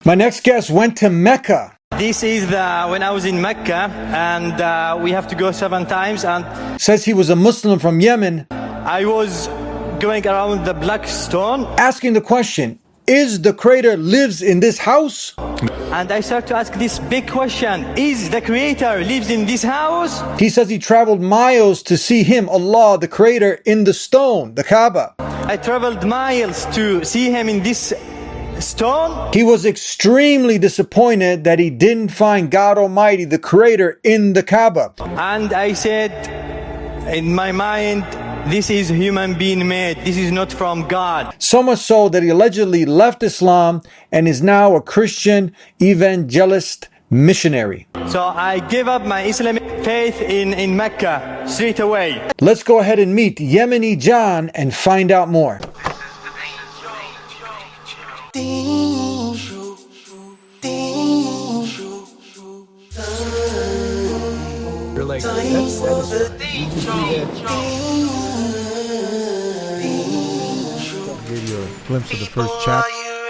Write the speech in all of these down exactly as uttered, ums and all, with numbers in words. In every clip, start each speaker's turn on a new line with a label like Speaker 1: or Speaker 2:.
Speaker 1: My next guest went to Mecca.
Speaker 2: This is the, when I was in Mecca, and uh, we have to go seven times, and
Speaker 1: Says he was a Muslim from Yemen,
Speaker 2: I was going around the black stone,
Speaker 1: asking the question, is the Creator lives in this house?
Speaker 2: and I started to ask this big question: is the Creator lives in this house?
Speaker 1: He says he traveled miles to see him, Allah, the Creator, in the stone, the Kaaba.
Speaker 2: I traveled miles to see him in this stone.
Speaker 1: He was extremely disappointed that he didn't find God Almighty, the Creator, in the Kaaba.
Speaker 2: And I said in my mind, this is human being made. This is not from God.
Speaker 1: So much so that he allegedly left Islam and is now a Christian evangelist missionary.
Speaker 2: So I gave up my Islamic faith in, in Mecca straight away.
Speaker 1: Let's go ahead and meet Yemeni John and find out more.
Speaker 3: You're like, that's, that's, give you a glimpse of the first chapter.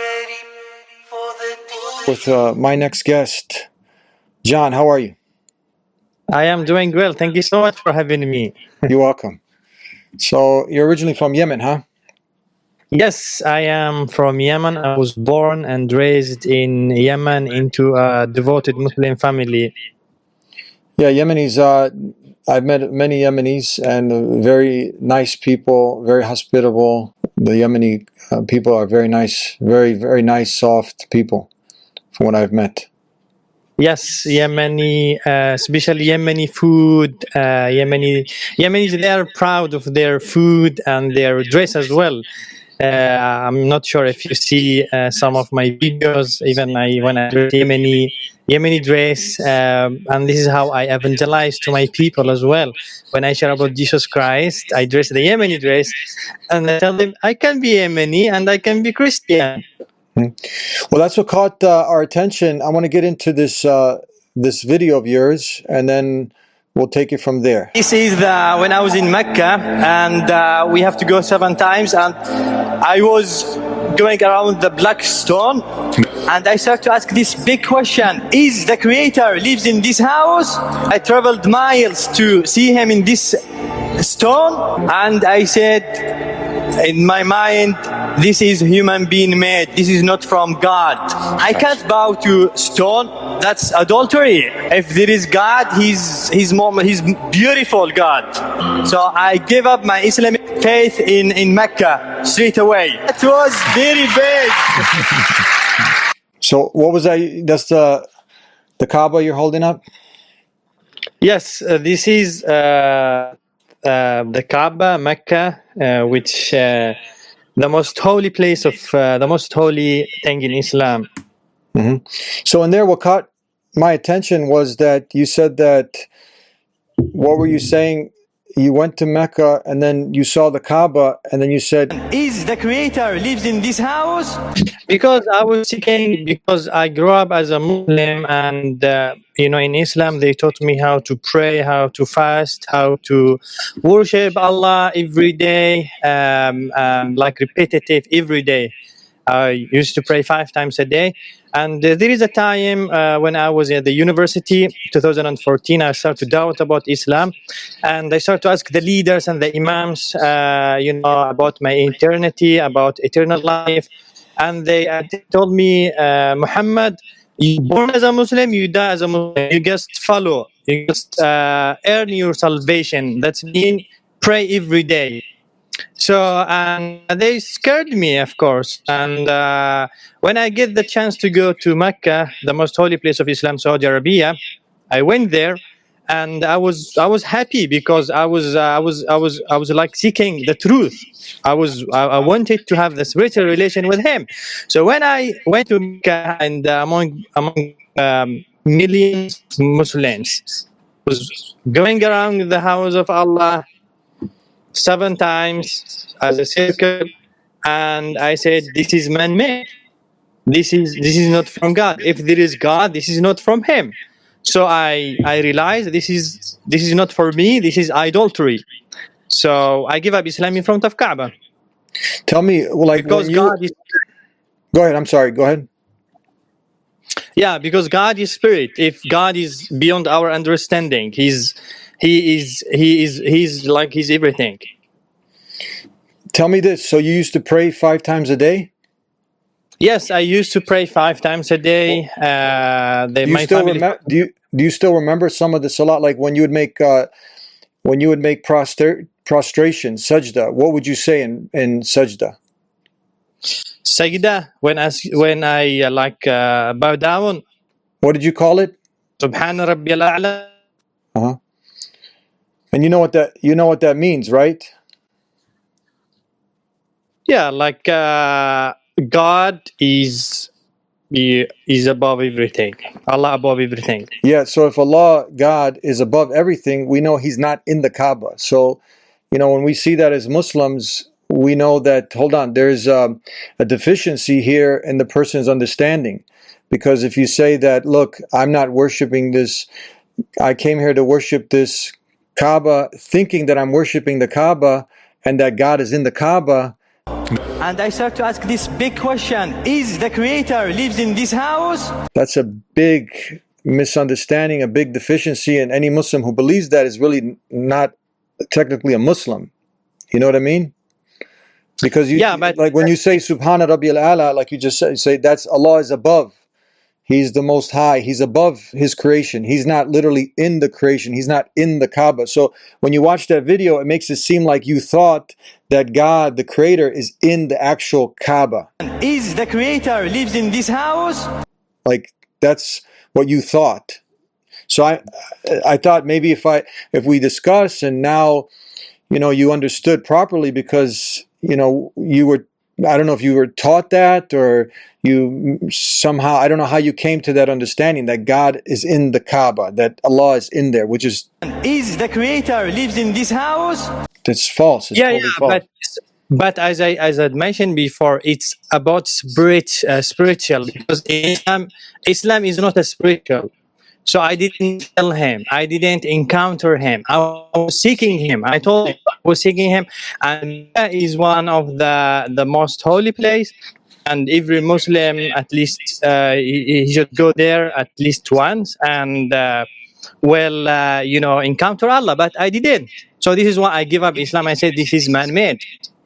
Speaker 1: With uh, my next guest, John, how are you?
Speaker 2: I am doing well. Thank you so much for having me.
Speaker 1: You're welcome. So you're originally from Yemen, huh?
Speaker 2: Yes, I am from Yemen. I was born and raised in Yemen into a devoted Muslim family.
Speaker 1: Yeah, Yemenis, uh, I've met many Yemenis and very nice people, very hospitable. The Yemeni uh, people are very nice, very, very nice, soft people from what I've met.
Speaker 2: Yes, Yemeni, uh, especially Yemeni food. Uh, Yemeni, Yemenis, they are proud of their food and their dress as well. Uh, I'm not sure if you see uh, some of my videos, even I, when I dress Yemeni, Yemeni dress, um, and this is how I evangelize to my people as well. When I share about Jesus Christ, I dress the Yemeni dress, and I tell them I can be Yemeni and I can be Christian.
Speaker 1: Well, that's what caught uh, our attention. I want to get into this uh, this video of yours, and then we'll take it from there.
Speaker 2: This is the, when I was in Mecca, and uh, we have to go seven times, and I was going around the black stone, and I started to ask this big question: is the Creator lives in this house? I traveled miles to see him in this stone, and I said in my mind, this is human being made. This is not from God. I can't bow to stone. That's adultery. If there is God, He's He's more, He's beautiful God. So I gave up my Islamic faith in in Mecca straight away. It was very big.
Speaker 1: So what was that? That's the the Kaaba you're holding up?
Speaker 2: Yes, uh, this is uh, uh, the Kaaba, Mecca, uh, which. Uh, The most holy place of uh, the most holy thing in Islam.
Speaker 1: Mm-hmm. So in there, what caught my attention was that you said that, what were you saying? You went to Mecca and then you saw the Kaaba and then you said,
Speaker 2: is the Creator lives in this house? Because I was seeking, because I grew up as a Muslim, and uh, you know, in Islam they taught me how to pray, how to fast, how to worship Allah every day, um, um, like repetitive every day. I used to pray five times a day. And uh, there is a time uh, when I was at the university, two thousand fourteen, I started to doubt about Islam. And I started to ask the leaders and the imams, uh, you know, about my eternity, about eternal life. And they uh, told me, uh, Muhammad, you born as a Muslim, you die as a Muslim. You just follow. You just uh, earn your salvation. That's mean pray every day. So and they scared me, of course. And uh, when I get the chance to go to Mecca, the most holy place of Islam, Saudi Arabia, I went there, and I was I was happy because I was uh, I was I was I was like seeking the truth. I was I, I wanted to have this spiritual relation with Him. So when I went to Mecca and uh, among among um, millions of Muslims, was going around the house of Allah seven times as a circle, and I said, this is man-made. This is this is not from God. If there is God, this is not from Him. So I I realized this is this is not for me. This is idolatry. So I give up Islam in front of Kaaba.
Speaker 1: Tell me, well, like,
Speaker 2: because
Speaker 1: you,
Speaker 2: God is.
Speaker 1: Go ahead. I'm sorry. Go ahead.
Speaker 2: Yeah, because God is spirit. If God is beyond our understanding, he's he is he is he's like he's everything.
Speaker 1: Tell me this. So you used to pray five times a day?
Speaker 2: Yes, I used to pray five times a day. Uh, the,
Speaker 1: Do you
Speaker 2: my
Speaker 1: still
Speaker 2: family.
Speaker 1: remember? Do you do you still remember some of the salat? Like when you would make uh, when you would make proster- prostration, sajda. What would you say in in sajda?
Speaker 2: Sajda, when I when I uh, like uh, bow down.
Speaker 1: What did you call it?
Speaker 2: Subhana Rabbiyal A'la.
Speaker 1: Uh huh. And you know what that you know what that means, right?
Speaker 2: Yeah, like uh, God is he is above everything. Allah above everything.
Speaker 1: Yeah. So if Allah, God, is above everything, we know He's not in the Kaaba. So, you know, when we see that as Muslims, we know that, hold on, there's um, a deficiency here in the person's understanding. Because if you say that, look, I'm not worshiping this, I came here to worship this Kaaba, thinking that I'm worshiping the Kaaba and that God is in the Kaaba.
Speaker 2: And I start to ask this big question: is the Creator lives in this house?
Speaker 1: That's a big misunderstanding, a big deficiency, and any Muslim who believes that is really not technically a Muslim. You know what I mean? Because you,
Speaker 2: Yeah, but
Speaker 1: like when you say Subhana Rabbiyal A'la, like you just say, say that's Allah is above. He's the Most High. He's above His creation. He's not literally in the creation. He's not in the Kaaba. So when you watch that video, it makes it seem like you thought that God, the Creator, is in the actual Kaaba.
Speaker 2: Is the Creator lives in this house?
Speaker 1: Like that's what you thought. So I, I thought maybe if I, if we discuss and now, you know, you understood properly because you know you were. I don't know if you were taught that or you somehow, I don't know how you came to that understanding that God is in the Kaaba, that Allah is in there, which is...
Speaker 2: Is the Creator lives in this house?
Speaker 1: That's false. It's
Speaker 2: yeah,
Speaker 1: totally
Speaker 2: yeah,
Speaker 1: false.
Speaker 2: but but as I as I mentioned before, it's about spirit, uh, spiritual, because Islam, Islam is not a spiritual. So I didn't tell him. I didn't encounter him. I was seeking him. I told him I was seeking him, and that is one of the the most holy place. And every Muslim, at least, uh, he, he should go there at least once and, uh, well, uh, you know, encounter Allah. But I didn't. So this is why I give up Islam. I said this is man-made.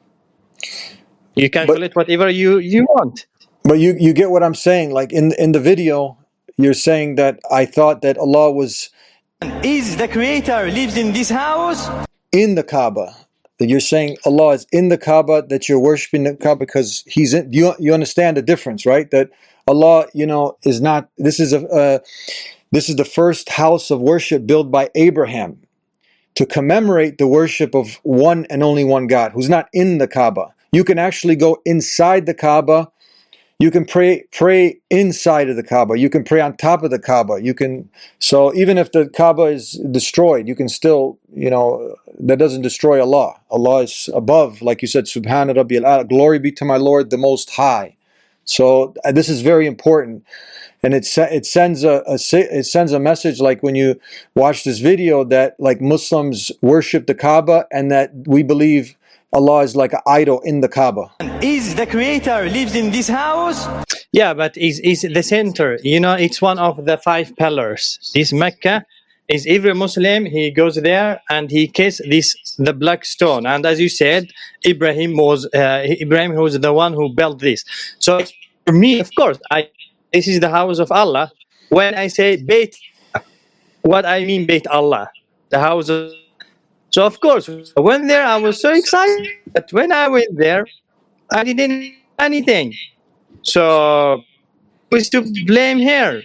Speaker 2: You calculate but, whatever you you want.
Speaker 1: But you you get what I'm saying? Like in in the video. You're saying that I thought that Allah was...
Speaker 2: Is the Creator lives in this house?
Speaker 1: In the Kaaba. That you're saying Allah is in the Kaaba, that you're worshiping the Kaaba because He's in... You, you understand the difference, right? That Allah, you know, is not... This is, a, uh, this is the first house of worship built by Abraham to commemorate the worship of one and only one God, who's not in the Kaaba. You can actually go inside the Kaaba. You can pray pray inside of the Kaaba. You can pray on top of the Kaaba. You can, so even if the Kaaba is destroyed, you can still, you know, that doesn't destroy Allah. Allah is above, like you said, Subhana Rabbiyal A'la, glory be to my Lord, the Most High. So uh, this is very important, and it it sends a, a it sends a message like when you watch this video that like Muslims worship the Kaaba and that we believe Allah is like an idol in the Kaaba.
Speaker 2: Is the Creator lives in this house? Yeah, but is is the center. You know, it's one of the five pillars. This Mecca is every Muslim, he goes there and he kisses this the black stone. And as you said, Ibrahim was uh, Ibrahim was the one who built this. So for me, of course, I this is the house of Allah. When I say Beit, what I mean Beit Allah, the house of. So of course, when there I was so excited, but when I went there, I didn't do anything. So who's to blame here?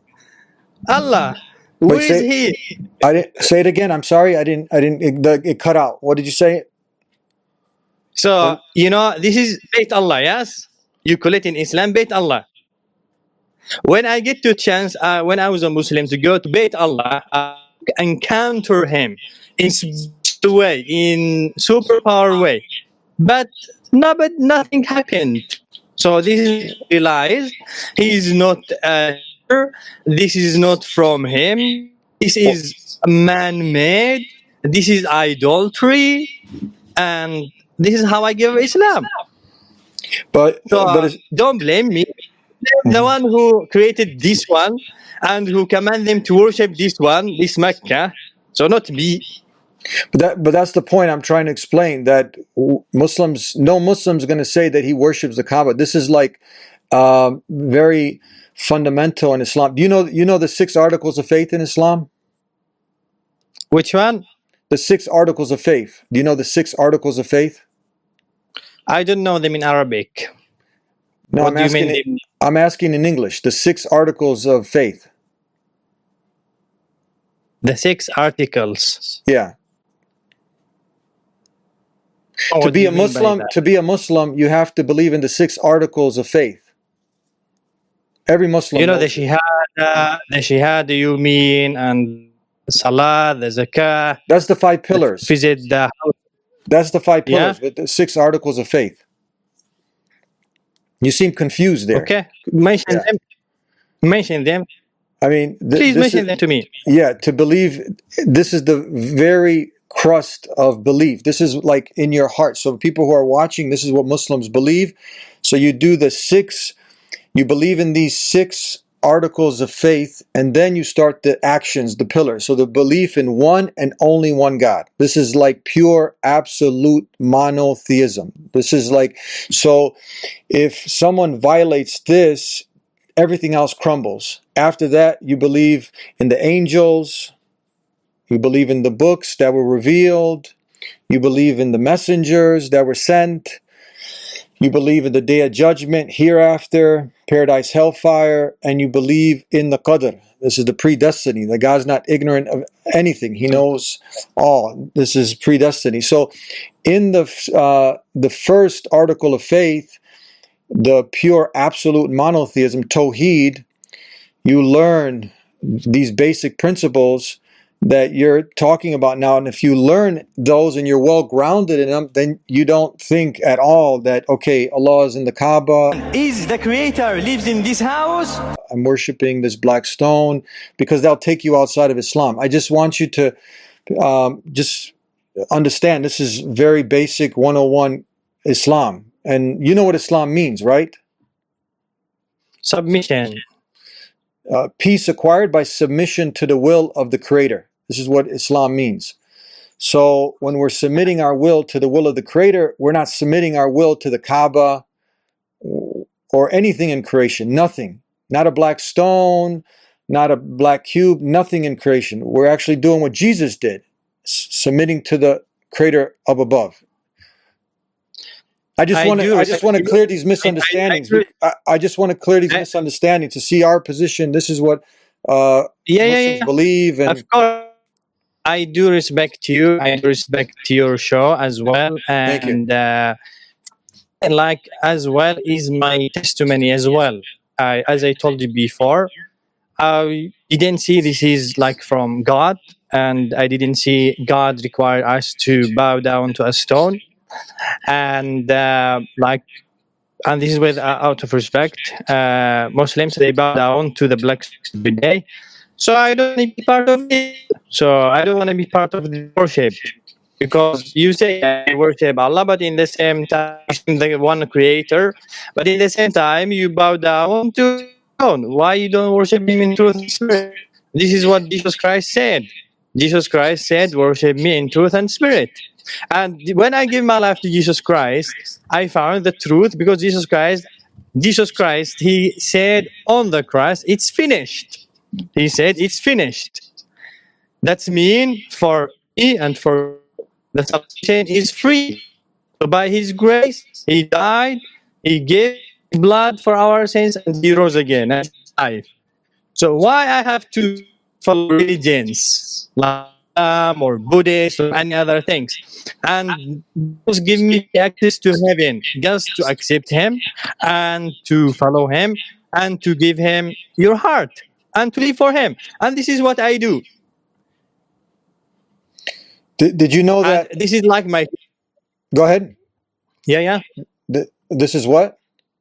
Speaker 2: Allah, who
Speaker 1: Wait,
Speaker 2: is
Speaker 1: say,
Speaker 2: He?
Speaker 1: I didn't say it again. I'm sorry, I didn't. I didn't. It, the, it cut out. What did you say?
Speaker 2: So you know, this is Beit Allah. Yes, you call it in Islam Beit Allah. When I get to chance, uh, when I was a Muslim, to go to Beit Allah, I encounter Him in the way, in superpower way, but no, but nothing happened. So this is realized He is not. Uh, this is not from Him. This is man-made. This is idolatry, and this is how I give Islam.
Speaker 1: But,
Speaker 2: so
Speaker 1: but
Speaker 2: don't blame me. the one who created this one and who command them to worship this one, this Mecca. So not me.
Speaker 1: But that, but that's the point I'm trying to explain. That Muslims, no Muslim's going to say that he worships the Kaaba. This is like um, very fundamental in Islam. Do you know? You know the six articles of faith in Islam?
Speaker 2: Which one?
Speaker 1: The six articles of faith. Do you know the six articles of faith?
Speaker 2: I don't know them in Arabic.
Speaker 1: No,
Speaker 2: What
Speaker 1: I'm
Speaker 2: do you
Speaker 1: asking.
Speaker 2: mean
Speaker 1: it-
Speaker 2: them?
Speaker 1: I'm asking in English. The six articles of faith.
Speaker 2: The six articles.
Speaker 1: Yeah.
Speaker 2: Oh,
Speaker 1: To
Speaker 2: what do
Speaker 1: be
Speaker 2: you
Speaker 1: a
Speaker 2: mean by
Speaker 1: Muslim,
Speaker 2: that?
Speaker 1: to be a Muslim, you have to believe in the six articles of faith. Every Muslim
Speaker 2: You know the
Speaker 1: knows it.
Speaker 2: shahada, the shahada you mean, and salah, the zakah,
Speaker 1: That's the five
Speaker 2: the
Speaker 1: pillars.
Speaker 2: visit the house.
Speaker 1: That's the five
Speaker 2: Yeah.
Speaker 1: pillars, but the six articles of faith. You seem confused there.
Speaker 2: Okay, mention
Speaker 1: Yeah.
Speaker 2: them. Mention them.
Speaker 1: I mean, th-
Speaker 2: Please
Speaker 1: this
Speaker 2: mention
Speaker 1: is,
Speaker 2: them to me.
Speaker 1: yeah, to believe, this is the very crust of belief. This is like in your heart. So people who are watching, this is what Muslims believe. So you do the six, you believe in these six articles of faith, and then you start the actions, the pillars. So the belief in one and only one God. This is like pure, absolute monotheism. This is like, so if someone violates this, everything else crumbles. After that, you believe in the angels, you believe in the books that were revealed, you believe in the messengers that were sent, you believe in the day of judgment, hereafter, paradise, hellfire, and you believe in the qadr. This is the predestiny. That God's not ignorant of anything. He knows all. This is predestiny. So in the uh, the first article of faith, the pure absolute monotheism, Tawheed, you learn these basic principles that you're talking about now. And if you learn those and you're well grounded in them, then you don't think at all that, okay, Allah is in the Kaaba,
Speaker 2: Is the creator lives in this house?
Speaker 1: I'm worshiping this black stone, because they'll take you outside of Islam. I just want you to um, just understand this is very basic one oh one Islam. And you know what Islam means, right?
Speaker 2: Submission.
Speaker 1: Uh, peace acquired by submission to the will of the Creator. This is what Islam means. So when we're submitting our will to the will of the Creator, we're not submitting our will to the Kaaba or anything in creation. Nothing. Not a black stone, not a black cube, nothing in creation. We're actually doing what Jesus did, s- submitting to the Creator up above. I just
Speaker 2: I
Speaker 1: want to.
Speaker 2: do
Speaker 1: I just want to
Speaker 2: respect-
Speaker 1: clear these
Speaker 2: I, I,
Speaker 1: misunderstandings.
Speaker 2: agree.
Speaker 1: I, I just want to clear these
Speaker 2: I-
Speaker 1: misunderstandings to see our position. This is what uh,
Speaker 2: Yeah, yeah,
Speaker 1: Muslims
Speaker 2: yeah.
Speaker 1: believe, and
Speaker 2: Of course, I do respect you. I do respect your show as well,
Speaker 1: Thank you.
Speaker 2: and uh, and like as well is my testimony as well. I, as I told you before, I didn't see this is like from God, and I didn't see God require us to bow down to a stone, and uh, like. And this is with uh, out of respect, uh, Muslims they bow down to the black every day. So I don't want to be part of it. So I don't want to be part of the worship, because you say I worship Allah, but in the same time the one Creator, but in the same time you bow down to God. Why you don't worship Him in truth and spirit? This is what Jesus Christ said. Jesus Christ said, "Worship me in truth and spirit." And when I give my life to Jesus Christ, I found the truth, because Jesus Christ, Jesus Christ, He said on the cross, "It's finished." He said, "It's finished." That's mean for me and for the salvation is free. So by His grace, He died, He gave blood for our sins, and He rose again and alive. So why I have to follow religions like Islam or Buddhist or any other things? And those give me access to heaven, just to accept Him and to follow Him and to give Him your heart and to live for Him. And this is what I do.
Speaker 1: did, did you know that?
Speaker 2: And this is like my
Speaker 1: Go ahead.
Speaker 2: yeah yeah.
Speaker 1: Th- This is what?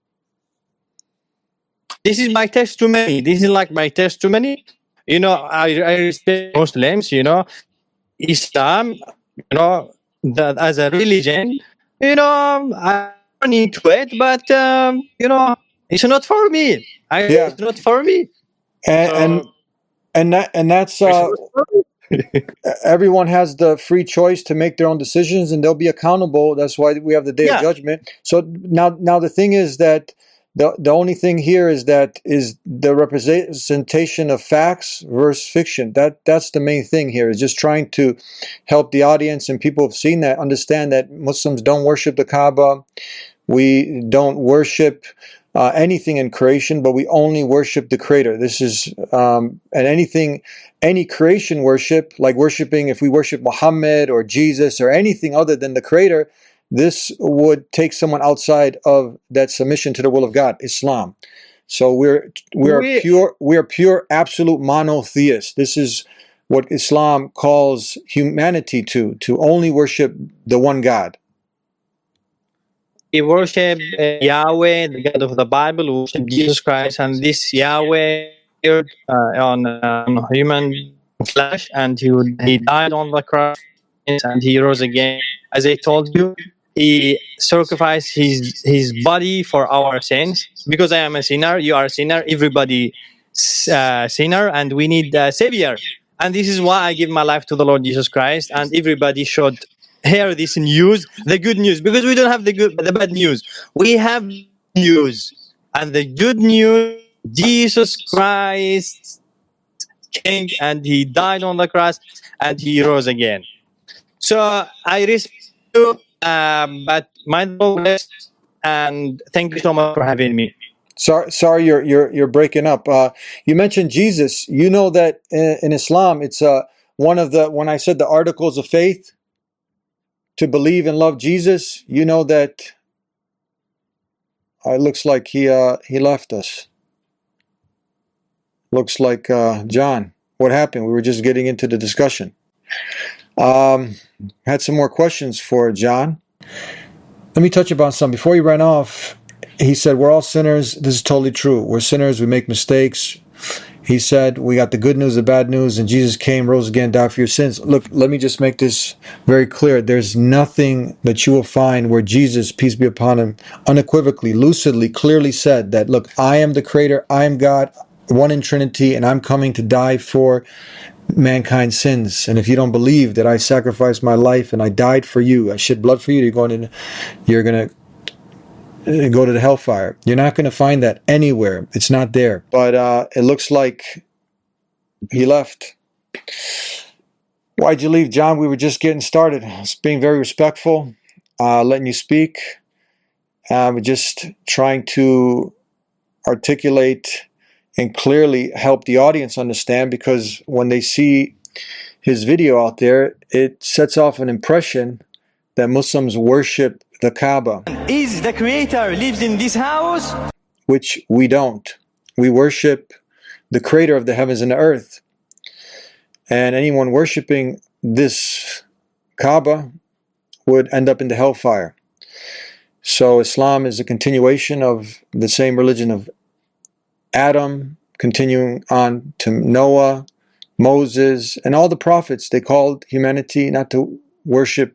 Speaker 2: This is my testimony. This is like my testimony. You know, I, I respect Muslims. You know, Islam. You know, that as a religion. You know, I'm into it, but um, you know, It's not for me. I,
Speaker 1: Yeah.
Speaker 2: It's not for me.
Speaker 1: And
Speaker 2: So,
Speaker 1: and and that and that's
Speaker 2: it's
Speaker 1: uh,
Speaker 2: not for me.
Speaker 1: everyone has the free choice to make their own decisions, and they'll be accountable. That's why we have the day of
Speaker 2: Yeah.
Speaker 1: judgment. So now, now the thing is that the the only thing here is that is the representation of facts versus fiction. That that's the main thing here. Is just trying to help the audience and people who've seen that understand that Muslims don't worship the Kaaba. We don't worship uh, anything in creation, but we only worship the Creator. This is um, and anything, any creation worship, like worshiping, if we worship Muhammad or Jesus or anything other than the Creator, this would take someone outside of that submission to the will of God, Islam. So we're we're
Speaker 2: We-
Speaker 1: pure, we're pure, absolute monotheists. This is what Islam calls humanity to, to only worship the one God.
Speaker 2: We worship uh, Yahweh, the God of the Bible. We worship Jesus Christ, and this Yahweh appeared uh, on, uh, on human flesh, and he would, he died on the cross, and he rose again. As I told you, he sacrificed his his body for our sins. Because I am a sinner, you are a sinner, everybody uh, sinner, and we need a savior. And this is why I give my life to the Lord Jesus Christ, and everybody should hear this news, the good news, because we don't have the good, the bad news. We have news, and the good news: Jesus Christ came, and he died on the cross, and he rose again. So I respect you, uh, but my bless, and thank you so much for having me.
Speaker 1: Sorry, sorry, you're you're you're breaking up. Uh, you mentioned Jesus. You know that in, in Islam, it's uh, one of the when I said the articles of faith to believe and love Jesus. You know that uh, it looks like he uh, he left us. Looks like uh, John. What happened? We were just getting into the discussion. Um, had some more questions for John. Let me touch upon some before he ran off. He said, we're all sinners. This is totally true. We're sinners. We make mistakes. He said, we got the good news, the bad news, and Jesus came, rose again, died for your sins. Look, let me just make this very clear. There's nothing that you will find where Jesus, peace be upon him, unequivocally, lucidly, clearly said that, look, I am the Creator, I am God, one in Trinity, and I'm coming to die for mankind's sins. And if you don't believe that I sacrificed my life and I died for you, I shed blood for you, you're going to, you're going to go to the hellfire. You're not going to find that anywhere. It's not there. But uh, it looks like he left. Why'd you leave, John? We were just getting started. It's being very respectful, uh, letting you speak. Um, just trying to articulate and clearly help the audience understand, because when they see his video out there, it sets off an impression that Muslims worship the Kaaba.
Speaker 2: Is the Creator lives in this house?
Speaker 1: Which we don't. We worship the Creator of the heavens and the earth. And anyone worshiping this Kaaba would end up in the hellfire. So Islam is a continuation of the same religion of Adam, continuing on to Noah, Moses, and all the prophets. They called humanity not to worship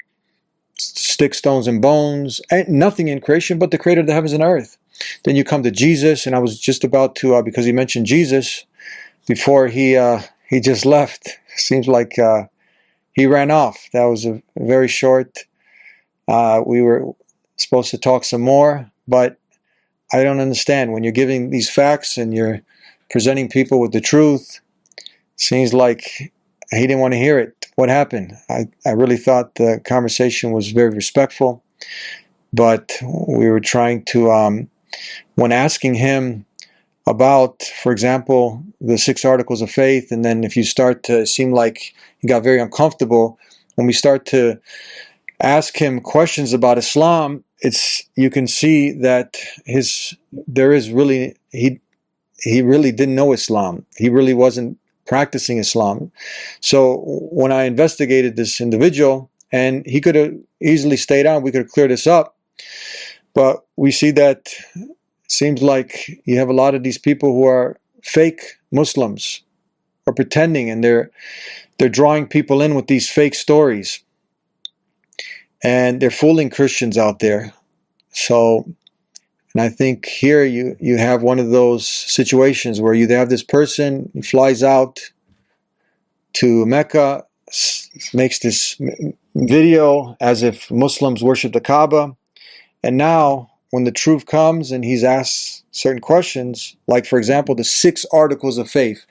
Speaker 1: stick, stones, and bones, and nothing in creation but the Creator of the heavens and earth. Then you come to Jesus, and I was just about to, uh, because he mentioned Jesus before he uh, he just left. Seems like uh, he ran off. That was a very short. Uh, we were supposed to talk some more, but I don't understand. When you're giving these facts and you're presenting people with the truth, seems like he didn't want to hear it. What happened? I, I really thought the conversation was very respectful, but we were trying to, um, when asking him about, for example, the six articles of faith, and then if you start to seem like he got very uncomfortable, when we start to ask him questions about Islam, it's you can see that his there is really he he really didn't know Islam. He really wasn't practicing Islam. So when I investigated this individual, and he could have easily stayed on, we could have cleared this up, but we see that it seems like you have a lot of these people who are fake Muslims or pretending, and they're they're drawing people in with these fake stories, and they're fooling Christians out there. So, and And I think here you, you have one of those situations where you have this person who flies out to Mecca, makes this video as if Muslims worship the Kaaba, and now when the truth comes and he's asked certain questions, like for example the six articles of faith,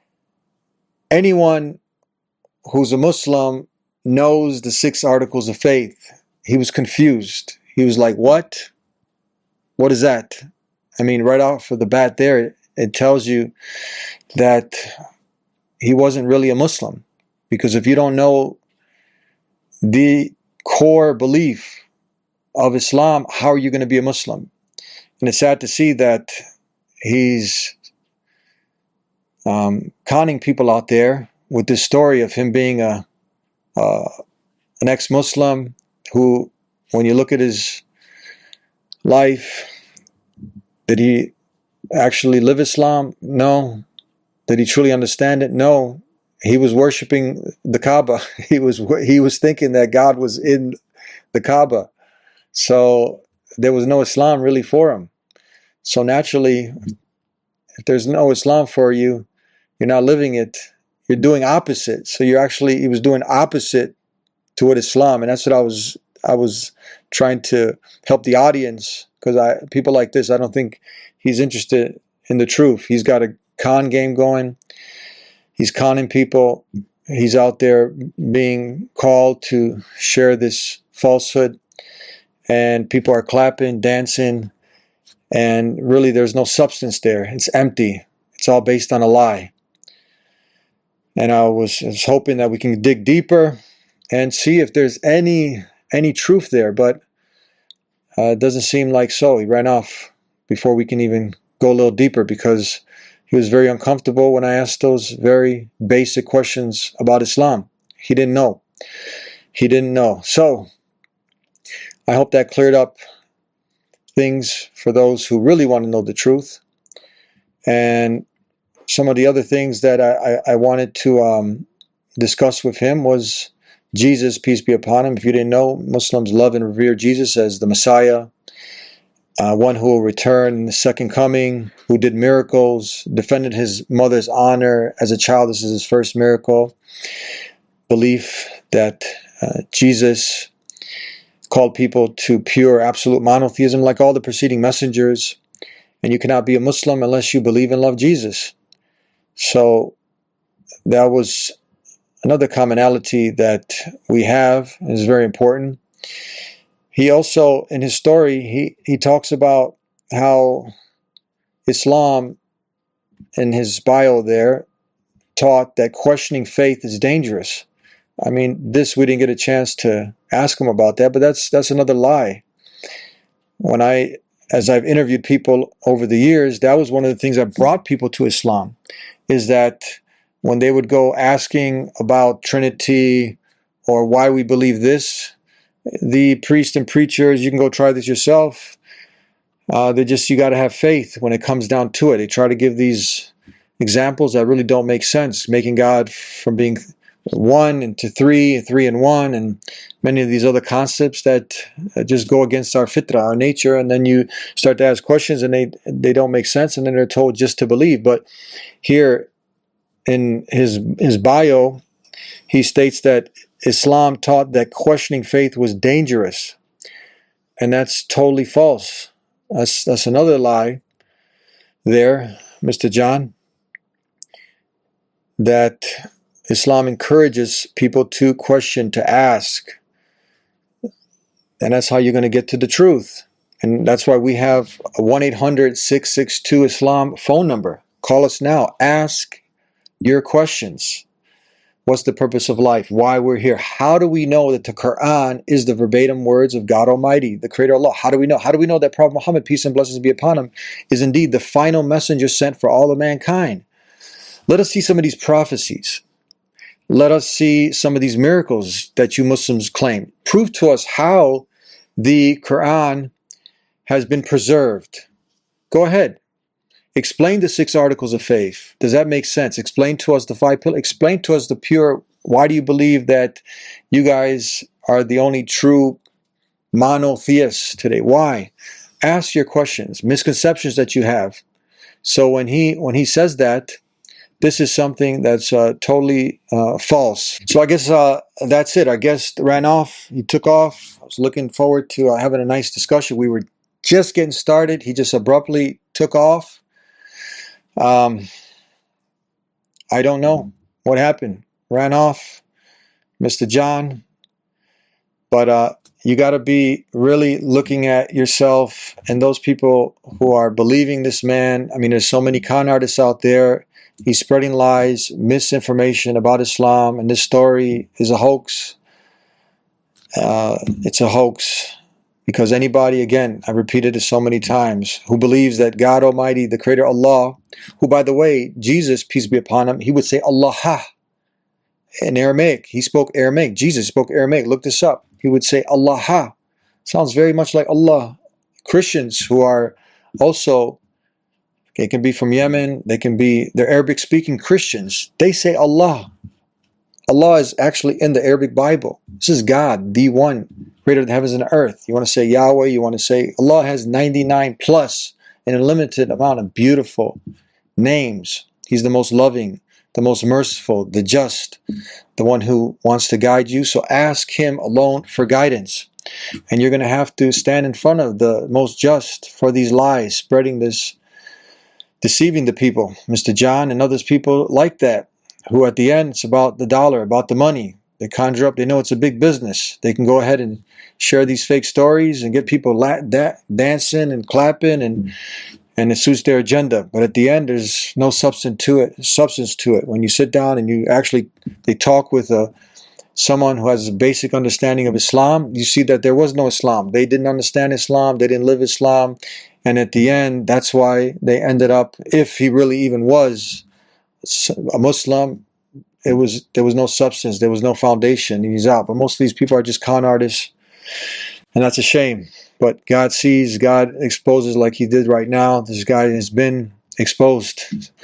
Speaker 1: anyone who's a Muslim knows the six articles of faith. He was confused. He was like, what? What is that? I mean, right off of the bat there, it, it tells you that he wasn't really a Muslim. Because if you don't know the core belief of Islam, how are you going to be a Muslim? And it's sad to see that he's um, conning people out there with this story of him being a uh, an ex-Muslim who, when you look at his life, did he actually live Islam? No. Did he truly understand it? No. He was worshiping the Kaaba. He was he was thinking that God was in the Kaaba. So there was no Islam really for him. So naturally, if there's no Islam for you, you're not living it. You're doing opposite. So you're actually, he was doing opposite to what Islam, and that's what I was I was trying to help the audience, because I people like this, I don't think he's interested in the truth. He's got a con game going. He's conning people. He's out there being called to share this falsehood, and people are clapping, dancing, and really there's no substance there. It's empty. It's all based on a lie. And I was, I was hoping that we can dig deeper and see if there's any any truth there, but uh, it doesn't seem like so. He ran off before we can even go a little deeper, because he was very uncomfortable when I asked those very basic questions about Islam. He didn't know. He didn't know. So I hope that cleared up things for those who really want to know the truth. And some of the other things that I, I, I wanted to um, discuss with him was Jesus, peace be upon him. If you didn't know, Muslims love and revere Jesus as the Messiah, uh, one who will return in the second coming, who did miracles, defended his mother's honor as a child. This is his first miracle. Belief that uh, Jesus called people to pure absolute monotheism like all the preceding messengers, and you cannot be a Muslim unless you believe and love Jesus. So that was another commonality that we have, is very important. He also, in his story, he, he talks about how Islam, in his bio there, taught that questioning faith is dangerous. I mean, this, we didn't get a chance to ask him about that, but that's that's another lie. When I, as I've interviewed people over the years, that was one of the things that brought people to Islam, is that when they would go asking about Trinity or why we believe this, the priests and preachers, you can go try this yourself, uh, they just, you got to have faith when it comes down to it. They try to give these examples that really don't make sense, making God from being one into three, and three and one, and many of these other concepts that just go against our fitra, our nature. And then you start to ask questions and they they don't make sense, and then they're told just to believe. But here in his his bio, he states that Islam taught that questioning faith was dangerous, and that's totally false. That's that's another lie there, Mister John, that Islam encourages people to question, to ask. And that's how you're going to get to the truth. And that's why we have a one eight hundred, six six two, Islam phone number. Call us now. Ask your questions. What's the purpose of life? Why we're here? How do we know that the Quran is the verbatim words of God Almighty, the Creator Allah? How do we know? How do we know that Prophet Muhammad, peace and blessings be upon him, is indeed the final messenger sent for all of mankind? Let us see some of these prophecies. Let us see some of these miracles that you Muslims claim. Prove to us how the Quran has been preserved. Go ahead. Explain the six articles of faith. Does that make sense? Explain to us the five pillars. Explain to us the pure. Why do you believe that you guys are the only true monotheists today? Why? ask your questions, misconceptions that you have. So when he when he says that, this is something that's uh, totally uh, false. So I guess uh, that's it. Our guest ran off. He took off. I was looking forward to uh, having a nice discussion. We were just getting started. He just abruptly took off. Um, I don't know what happened. Ran off, Mister John. But uh, you got to be really looking at yourself and those people who are believing this man. I mean, there's so many con artists out there. He's spreading lies, misinformation about Islam, and this story is a hoax. Uh, it's a hoax because anybody, again, I've repeated it so many times, who believes that God Almighty, the Creator Allah, who, by the way, Jesus, peace be upon him, he would say Allah in Aramaic. He spoke Aramaic. Jesus spoke Aramaic. Look this up. He would say Allah. Sounds very much like Allah. Christians who are also, they can be from Yemen, they can be, they're Arabic-speaking Christians. They say Allah. Allah is actually in the Arabic Bible. This is God, the one, creator of the heavens and the earth. You want to say Yahweh, you want to say, Allah has ninety-nine plus, an unlimited amount of beautiful names. He's the most loving, the most merciful, the just, the one who wants to guide you. So ask him alone for guidance. And you're going to have to stand in front of the most just for these lies, spreading this, deceiving the people, Mister John and others people like that, who at the end, it's about the dollar, about the money. They conjure up, they know it's a big business. They can go ahead and share these fake stories and get people la da dancing and clapping, and and it suits their agenda. But at the end, there's no substance to it. Substance to it. When you sit down and you actually, they talk with a, someone who has a basic understanding of Islam, you see that there was no Islam. They didn't understand Islam. They didn't live Islam. And at the end, that's why they ended up, if he really even was a Muslim, it was there was no substance, there was no foundation, and he's out. But most of these people are just con artists, and that's a shame. But God sees, God exposes, like he did right now. This guy has been exposed,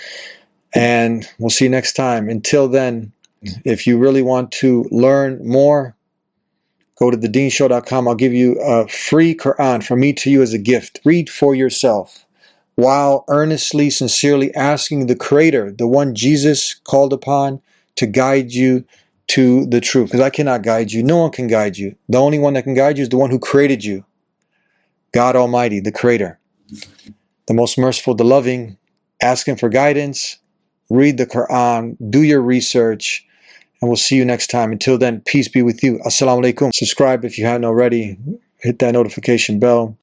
Speaker 1: and we'll see you next time. Until then, if you really want to learn more, go to the deen show dot com. I'll give you a free Quran from me to you as a gift. Read for yourself, while earnestly, sincerely asking the Creator, the one Jesus called upon, to guide you to the truth. Because I cannot guide you. No one can guide you. The only one that can guide you is the one who created you. God Almighty, the Creator. The most merciful, the loving. Ask Him for guidance. Read the Quran. Do your research. And we'll see you next time. Until then, peace be with you. Assalamu alaikum. Subscribe if you haven't already. Hit that notification bell.